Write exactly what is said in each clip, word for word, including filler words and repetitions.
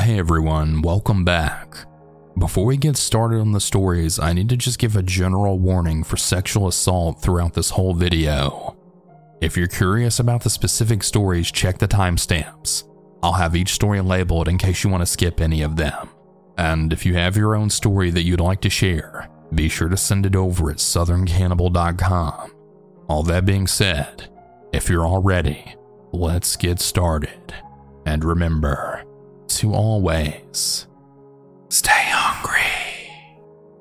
Hey everyone, welcome back. Before we get started on the stories, I need to just give a general warning for sexual assault throughout this whole video. If you're curious about the specific stories, check the timestamps. I'll have each story labeled in case you want to skip any of them. And if you have your own story that you'd like to share, be sure to send it over at southern cannibal dot com. All that being said, if you're all ready, let's get started. And remember to always stay hungry.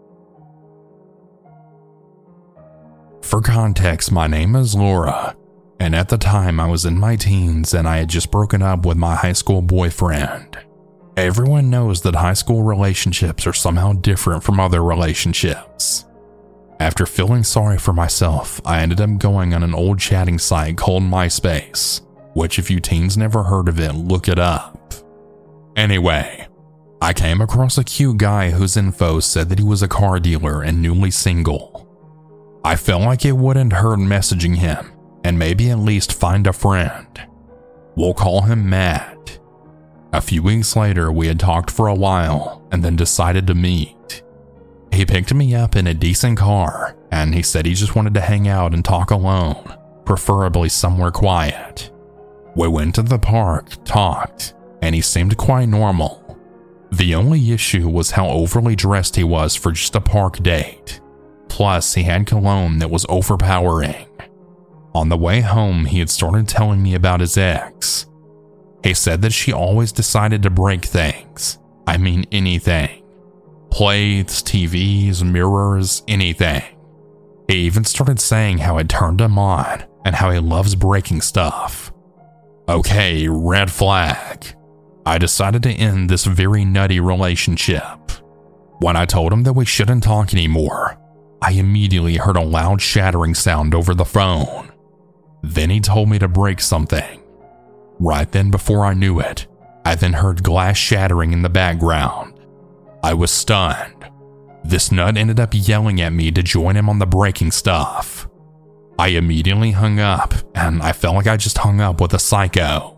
For context, my name is Laura, and at the time I was in my teens and I had just broken up with my high school boyfriend. Everyone knows that high school relationships are somehow different from other relationships. After feeling sorry for myself, I ended up going on an old chatting site called MySpace, which if you teens never heard of it, look it up. Anyway, I came across a cute guy whose info said that he was a car dealer and newly single. I felt like it wouldn't hurt messaging him and maybe at least find a friend. We'll call him Matt. A few weeks later, we had talked for a while and then decided to meet. He picked me up in a decent car and he said he just wanted to hang out and talk alone, preferably somewhere quiet. We went to the park, talked, and he seemed quite normal. The only issue was how overly dressed he was for just a park date. Plus, he had cologne that was overpowering. On the way home, he had started telling me about his ex. He said that she always decided to break things. I mean anything. Plates, T Vs, mirrors, anything. He even started saying how it turned him on and how he loves breaking stuff. Okay, red flag. I decided to end this very nutty relationship. When I told him that we shouldn't talk anymore, I immediately heard a loud shattering sound over the phone. Then he told me to break something. Right then, before I knew it, I then heard glass shattering in the background. I was stunned. This nut ended up yelling at me to join him on the breaking stuff. I immediately hung up, and I felt like I just hung up with a psycho.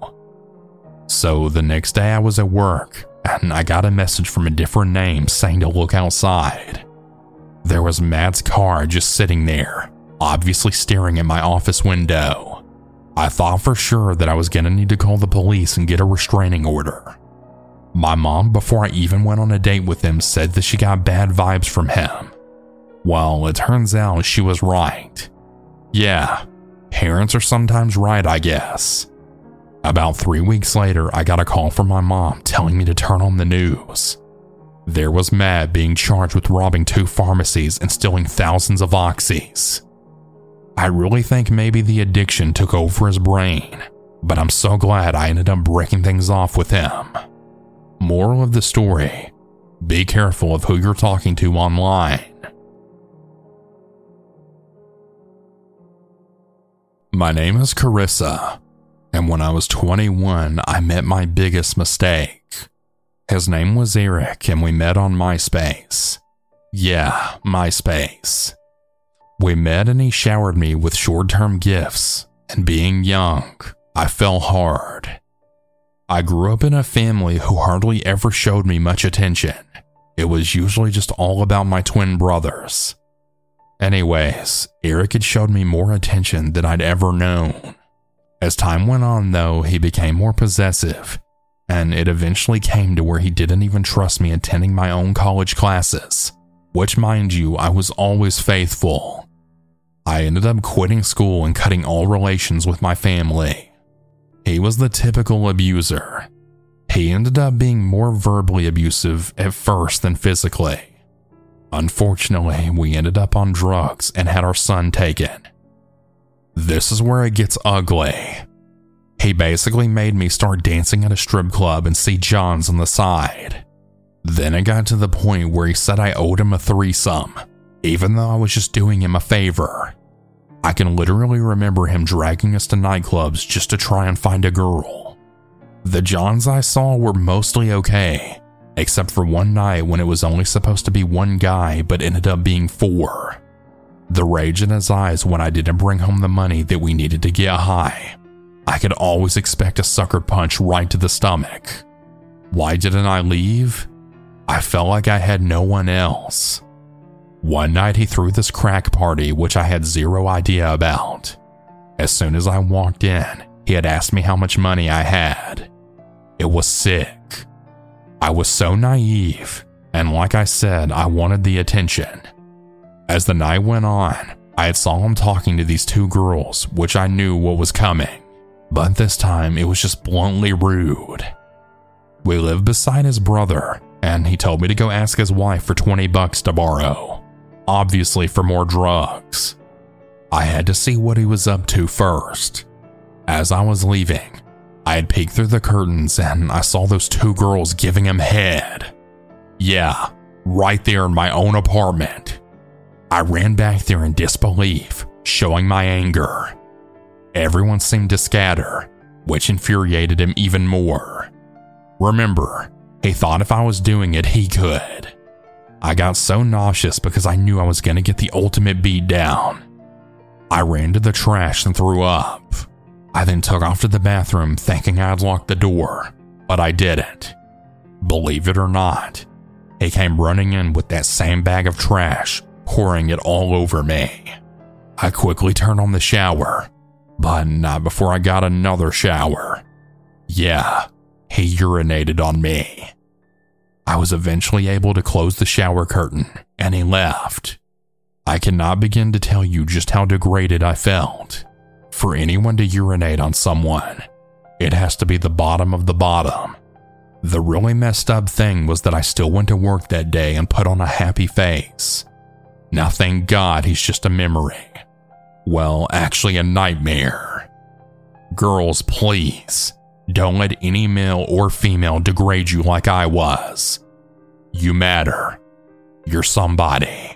So the next day I was at work, and I got a message from a different name saying to look outside. There was Matt's car just sitting there, obviously staring at my office window. I thought for sure that I was gonna need to call the police and get a restraining order. My mom, before I even went on a date with him, said that she got bad vibes from him. Well, it turns out she was right. Yeah, parents are sometimes right, I guess. About three weeks later, I got a call from my mom telling me to turn on the news. There was Matt being charged with robbing two pharmacies and stealing thousands of oxys. I really think maybe the addiction took over his brain, but I'm so glad I ended up breaking things off with him. Moral of the story, be careful of who you're talking to online. My name is Carissa, and when I was twenty-one, I met my biggest mistake. His name was Eric, and we met on MySpace. Yeah, MySpace. We met and he showered me with short-term gifts, and being young, I fell hard. I grew up in a family who hardly ever showed me much attention. It was usually just all about my twin brothers. Anyways, Eric had showed me more attention than I'd ever known. As time went on though, he became more possessive, and it eventually came to where he didn't even trust me attending my own college classes, which mind you, I was always faithful. I ended up quitting school and cutting all relations with my family. He was the typical abuser. He ended up being more verbally abusive at first than physically. Unfortunately, we ended up on drugs and had our son taken. This is where it gets ugly. He basically made me start dancing at a strip club and see Johns on the side. Then it got to the point where he said I owed him a threesome, even though I was just doing him a favor. I can literally remember him dragging us to nightclubs just to try and find a girl. The Johns I saw were mostly okay, except for one night when it was only supposed to be one guy but ended up being four. The rage in his eyes when I didn't bring home the money that we needed to get high. I could always expect a sucker punch right to the stomach. Why didn't I leave? I felt like I had no one else. One night he threw this crack party which I had zero idea about. As soon as I walked in, he had asked me how much money I had. It was sick. I was so naive, and like I said, I wanted the attention. As the night went on, I had saw him talking to these two girls, which I knew what was coming, but this time it was just bluntly rude. We lived beside his brother, and he told me to go ask his wife for twenty bucks to borrow, obviously for more drugs. I had to see what he was up to first. As I was leaving, I had peeked through the curtains and I saw those two girls giving him head. Yeah, right there in my own apartment. I ran back there in disbelief, showing my anger. Everyone seemed to scatter, which infuriated him even more. Remember, he thought if I was doing it, he could. I got so nauseous because I knew I was going to get the ultimate beat down. I ran to the trash and threw up. I then took off to the bathroom thinking I'd locked the door, but I didn't. Believe it or not, he came running in with that same bag of trash, pouring it all over me. I quickly turned on the shower, but not before I got another shower. Yeah, he urinated on me. I was eventually able to close the shower curtain, and he left. I cannot begin to tell you just how degraded I felt. For anyone to urinate on someone, it has to be the bottom of the bottom. The really messed up thing was that I still went to work that day and put on a happy face. Now thank God he's just a memory. Well, actually a nightmare. Girls, please, don't let any male or female degrade you like I was. You matter. You're somebody.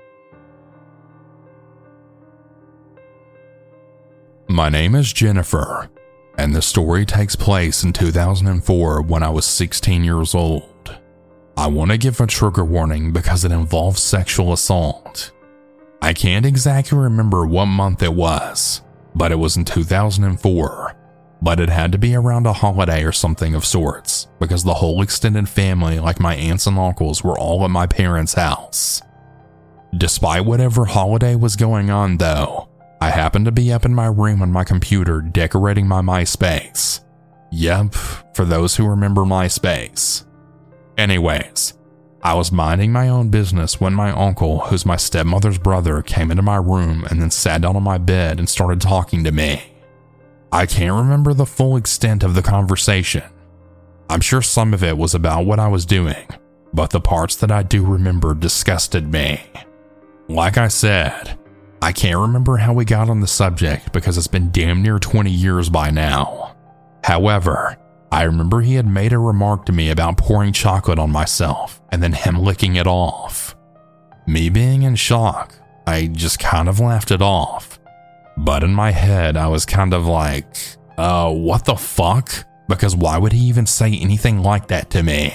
My name is Jennifer, and the story takes place in two thousand four when I was sixteen years old. I want to give a trigger warning because it involves sexual assault. I can't exactly remember what month it was, but it was in two thousand four. But it had to be around a holiday or something of sorts, because the whole extended family, like my aunts and uncles, were all at my parents' house. Despite whatever holiday was going on though, I happened to be up in my room on my computer decorating my MySpace. Yep, for those who remember MySpace. Anyways, I was minding my own business when my uncle, who's my stepmother's brother, came into my room and then sat down on my bed and started talking to me. I can't remember the full extent of the conversation. I'm sure some of it was about what I was doing, but the parts that I do remember disgusted me. Like I said, I can't remember how we got on the subject because it's been damn near twenty years by now. However, I remember he had made a remark to me about pouring chocolate on myself and then him licking it off. Me being in shock, I just kind of laughed it off. But in my head, I was kind of like, uh, what the fuck? Because why would he even say anything like that to me?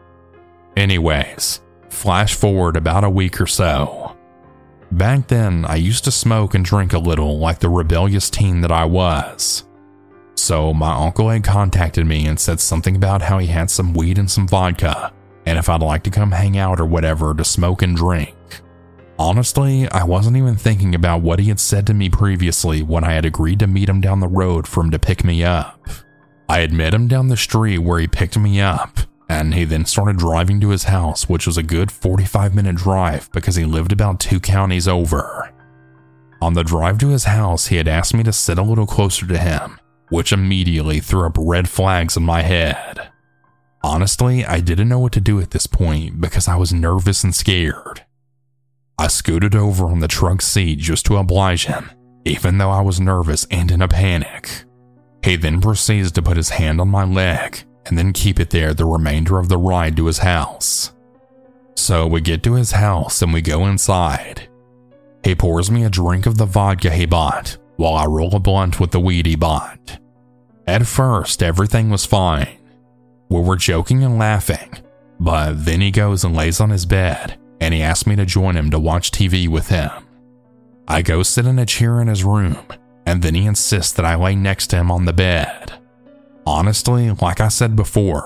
Anyways, flash forward about a week or so. Back then, I used to smoke and drink a little like the rebellious teen that I was. So my uncle had contacted me and said something about how he had some weed and some vodka, and if I'd like to come hang out or whatever to smoke and drink. Honestly, I wasn't even thinking about what he had said to me previously when I had agreed to meet him down the road for him to pick me up. I had met him down the street where he picked me up, and he then started driving to his house, which was a good forty-five minute drive because he lived about two counties over. On the drive to his house, he had asked me to sit a little closer to him, which immediately threw up red flags in my head. Honestly, I didn't know what to do at this point because I was nervous and scared. I scooted over on the trunk seat just to oblige him, even though I was nervous and in a panic. He then proceeds to put his hand on my leg and then keep it there the remainder of the ride to his house. So we get to his house and we go inside. He pours me a drink of the vodka he bought while I roll a blunt with the weed he bought. At first, everything was fine. We were joking and laughing, but then he goes and lays on his bed and he asked me to join him to watch T V with him. I go sit in a chair in his room, and then he insists that I lay next to him on the bed. Honestly, like I said before,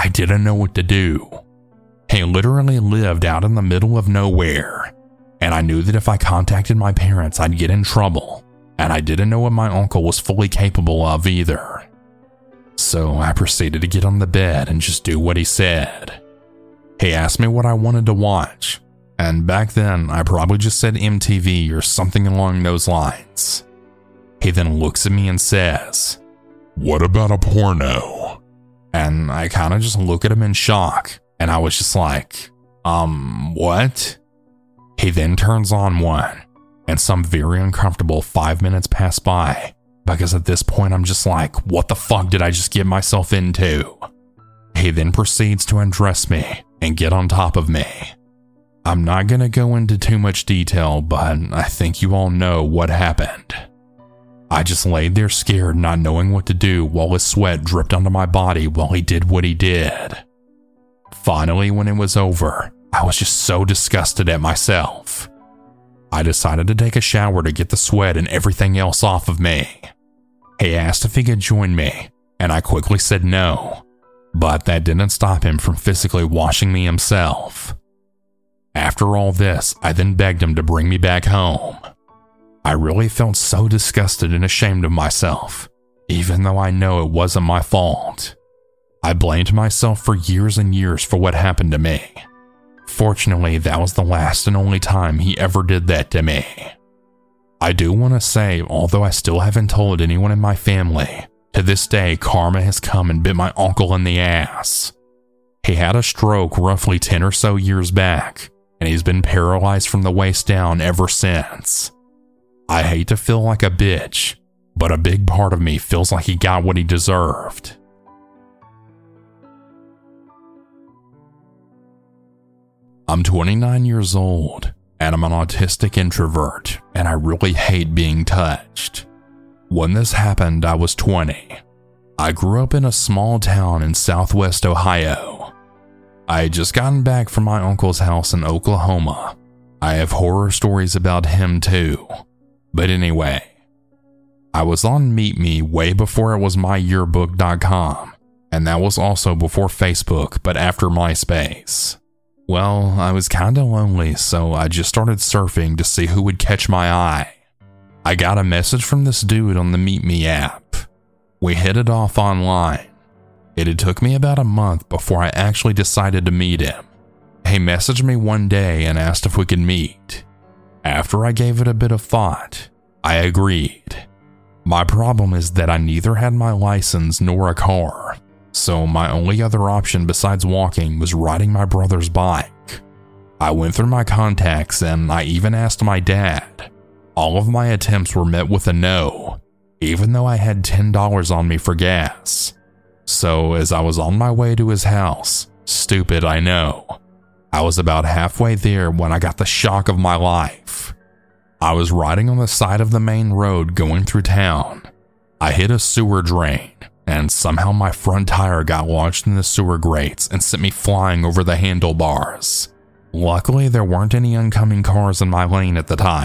I didn't know what to do. He literally lived out in the middle of nowhere, and I knew that if I contacted my parents, I'd get in trouble, and I didn't know what my uncle was fully capable of either. So I proceeded to get on the bed and just do what he said. He asked me what I wanted to watch, and back then I probably just said M T V or something along those lines. He then looks at me and says, "What about a porno?" And I kind of just look at him in shock, and I was just like, um, what? He then turns on one, and some very uncomfortable five minutes pass by, because at this point I'm just like, what the fuck did I just get myself into? He then proceeds to undress me and get on top of me. I'm not gonna go into too much detail, but I think you all know what happened. I just laid there scared, not knowing what to do, while his sweat dripped onto my body while he did what he did. Finally, when it was over, I was just so disgusted at myself. I decided to take a shower to get the sweat and everything else off of me. He asked if he could join me, and I quickly said no, but that didn't stop him from physically washing me himself. After all this, I then begged him to bring me back home. I really felt so disgusted and ashamed of myself, even though I know it wasn't my fault. I blamed myself for years and years for what happened to me. Fortunately, that was the last and only time he ever did that to me. I do want to say, although I still haven't told anyone in my family, to this day karma has come and bit my uncle in the ass. He had a stroke roughly ten or so years back, and he's been paralyzed from the waist down ever since. I hate to feel like a bitch, but a big part of me feels like he got what he deserved. I'm twenty-nine years old, and I'm an autistic introvert, and I really hate being touched. When this happened, I was twenty. I grew up in a small town in southwest Ohio. I had just gotten back from my uncle's house in Oklahoma. I have horror stories about him too. But anyway, I was on Meet Me way before it was my yearbook dot com, and that was also before Facebook, but after MySpace. Well, I was kinda lonely, so I just started surfing to see who would catch my eye. I got a message from this dude on the Meet Me app. We hit it off online. It had took me about a month before I actually decided to meet him. He messaged me one day and asked if we could meet. After I gave it a bit of thought, I agreed. My problem is that I neither had my license nor a car, so my only other option besides walking was riding my brother's bike. I went through my contacts and I even asked my dad. All of my attempts were met with a no, even though I had ten dollars on me for gas. So as I was on my way to his house, stupid I know, I was about halfway there when I got the shock of my life. I was riding on the side of the main road going through town. I hit a sewer drain, and somehow my front tire got lodged in the sewer grates and sent me flying over the handlebars. Luckily, there weren't any oncoming cars in my lane at the time,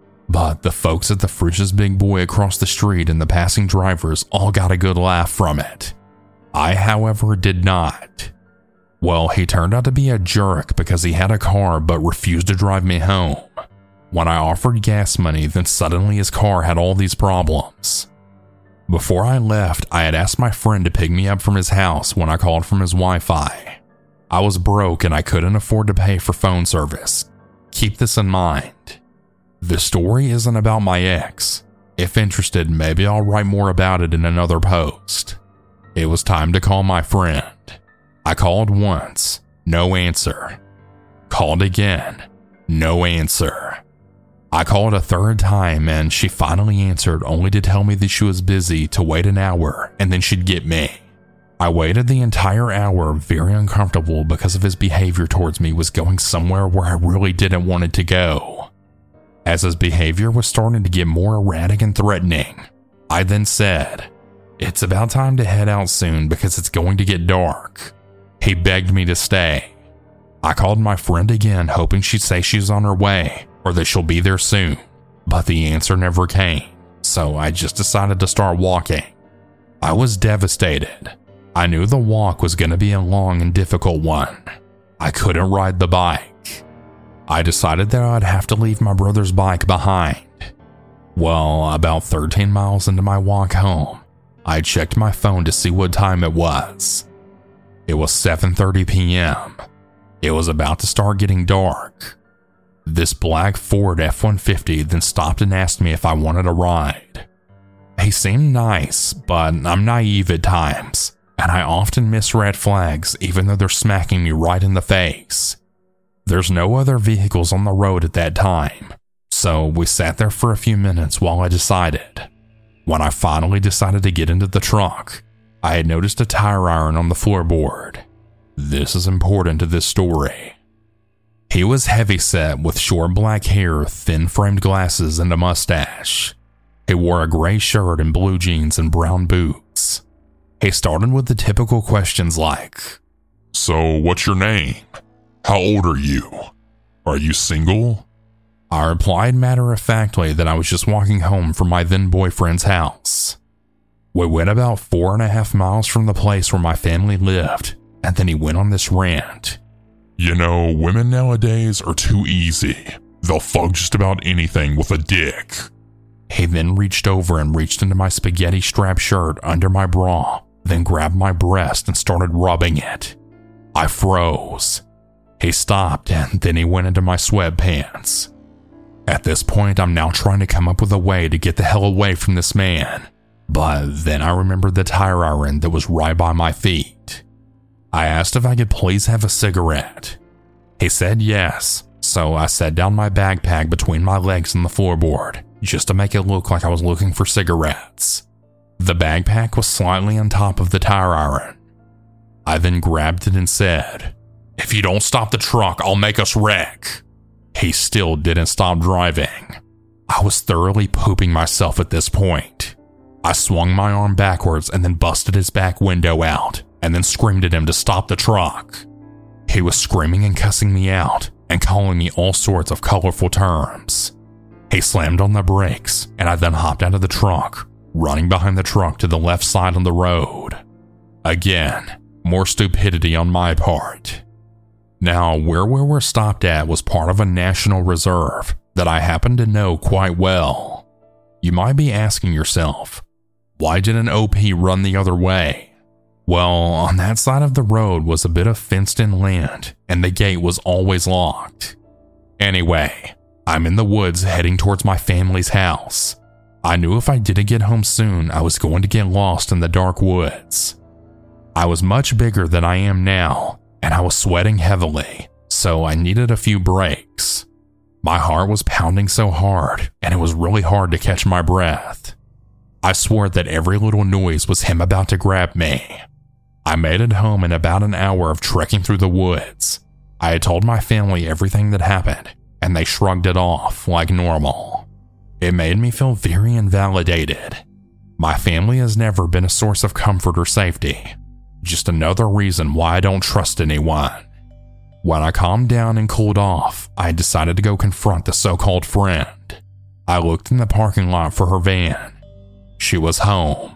but the folks at the Frisch's Big Boy across the street and the passing drivers all got a good laugh from it. I, however, did not. Well, he turned out to be a jerk because he had a car but refused to drive me home. When I offered gas money, then suddenly his car had all these problems. Before I left, I had asked my friend to pick me up from his house when I called from his Wi-Fi. I was broke and I couldn't afford to pay for phone service. Keep this in mind. The story isn't about my ex. If interested, maybe I'll write more about it in another post. It was time to call my friend. I called once, no answer. Called again, no answer. I called a third time and she finally answered, only to tell me that she was busy, to wait an hour and then she'd get me. I waited the entire hour, very uncomfortable because of his behavior towards me was going somewhere where I really didn't want it to go. As his behavior was starting to get more erratic and threatening, I then said, "It's about time to head out soon because it's going to get dark." He begged me to stay. I called my friend again, hoping she'd say she's on her way or that she'll be there soon, but the answer never came, so I just decided to start walking. I was devastated. I knew the walk was going to be a long and difficult one. I couldn't ride the bike. I decided that I'd have to leave my brother's bike behind. Well, about thirteen miles into my walk home, I checked my phone to see what time it was. It was seven thirty p.m. It was about to start getting dark. This black Ford F one fifty then stopped and asked me if I wanted a ride. He seemed nice, but I'm naive at times, and I often miss red flags even though they're smacking me right in the face. There's no other vehicles on the road at that time, so we sat there for a few minutes while I decided. When I finally decided to get into the truck, I had noticed a tire iron on the floorboard. This is important to this story. He was heavyset with short black hair, thin framed glasses, and a mustache. He wore a gray shirt and blue jeans and brown boots. He started with the typical questions like, "So, what's your name? How old are you? Are you single?" I replied matter-of-factly that I was just walking home from my then-boyfriend's house. We went about four and a half miles from the place where my family lived, and then he went on this rant. "You know, women nowadays are too easy. They'll fuck just about anything with a dick." He then reached over and reached into my spaghetti strap shirt under my bra, then grabbed my breast and started rubbing it. I froze. He stopped, and then he went into my sweatpants. At this point, I'm now trying to come up with a way to get the hell away from this man, but then I remembered the tire iron that was right by my feet. I asked if I could please have a cigarette. He said yes, so I set down my backpack between my legs and the floorboard, just to make it look like I was looking for cigarettes. The backpack was slightly on top of the tire iron. I then grabbed it and said, "If you don't stop the truck, I'll make us wreck." He still didn't stop driving. I was thoroughly pooping myself at this point. I swung my arm backwards and then busted his back window out, and then screamed at him to stop the truck. He was screaming and cussing me out and calling me all sorts of colorful terms. He slammed on the brakes, and I then hopped out of the truck, running behind the truck to the left side of the road. Again, more stupidity on my part. Now, where we were stopped at was part of a national reserve that I happened to know quite well. You might be asking yourself, why did an O P run the other way? Well, on that side of the road was a bit of fenced-in land, and the gate was always locked. Anyway, I'm in the woods heading towards my family's house. I knew if I didn't get home soon, I was going to get lost in the dark woods. I was much bigger than I am now, and I was sweating heavily, so I needed a few breaks. My heart was pounding so hard, and it was really hard to catch my breath. I swore that every little noise was him about to grab me. I made it home in about an hour of trekking through the woods. I had told my family everything that happened, and they shrugged it off like normal. It made me feel very invalidated. My family has never been a source of comfort or safety. Just another reason why I don't trust anyone. When I calmed down and cooled off, I decided to go confront the so-called friend. I looked in the parking lot for her van. She was home.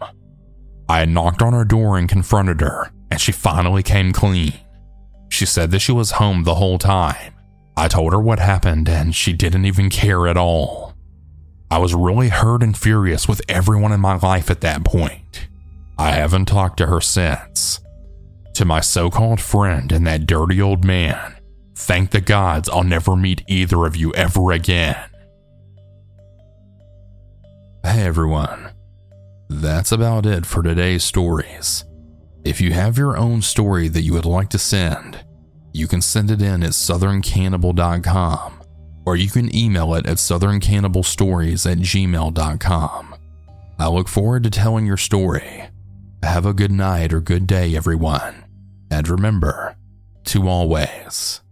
I had knocked on her door and confronted her, and she finally came clean. She said that she was home the whole time. I told her what happened, and she didn't even care at all. I was really hurt and furious with everyone in my life at that point. I haven't talked to her since. To my so-called friend and that dirty old man, thank the gods I'll never meet either of you ever again. Hey everyone, that's about it for today's stories. If you have your own story that you would like to send, you can send it in at southern cannibal dot com, or you can email it at southern cannibal stories at gmail dot com. I look forward to telling your story. Have a good night or good day, everyone. And remember to always